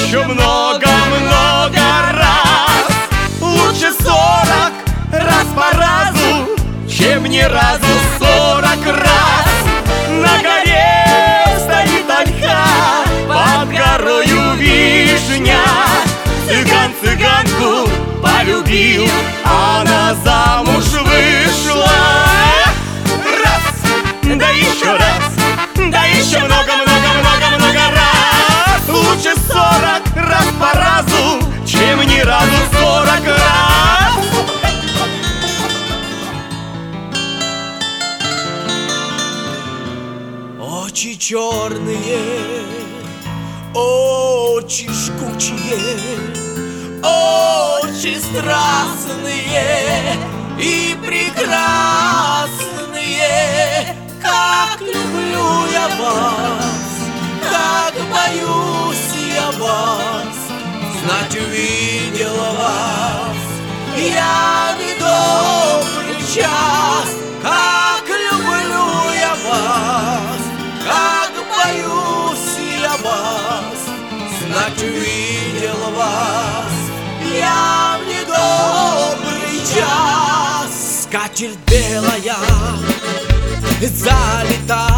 еще много-много раз. Лучше 40 раз по разу, чем ни разу 40 раз. На горе стоит ольха, под горою вишня. Цыган цыганку полюбил, она замуж вышла. Раз, да еще раз, да еще много-много-много-много раз. Лучше 40 раз по разу, чем ни разу 40 раз. Очи черные, очи жгучие, очи страстные и прекрасные. Как люблю я вас, как боюсь я вас, знать увидела вас я в добрый час. Как люблю я вас, как боюсь я вас, знать увидела вас я в недобрый час. Скатерть белая залита